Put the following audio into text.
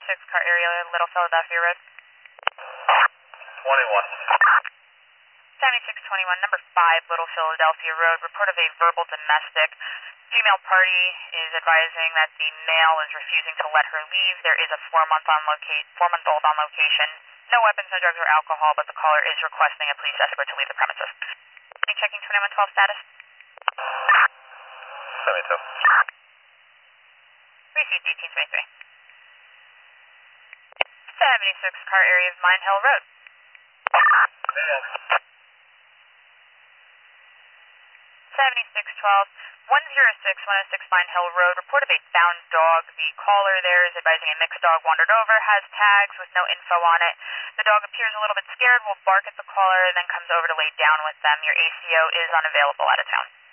76 car area, Little Philadelphia Road. 21. 7621, number 5, Little Philadelphia Road. Report of a verbal domestic. Female party is advising that the male is refusing to let her leave. There is a 4-month-old on location. No weapons, no drugs, or alcohol, but the caller is requesting a police escort to leave the premises. Checking 2112 status. 72. Received 1823. 76 car area of Mine Hill Road. Yeah. 7612, 106 Mine Hill Road. Report of a found dog. The caller there is advising a mixed dog wandered over, has tags with no info on it. The dog appears a little bit scared, will bark at the caller, and then comes over to lay down with them. Your ACO is unavailable out of town.